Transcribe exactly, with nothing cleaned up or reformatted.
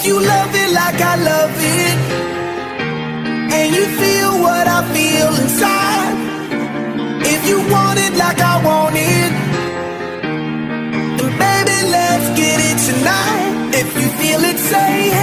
If you love it like I love it, and you feel what I feel inside, if you want it like I want it, then baby, let's get it tonight. If you feel it, say hey.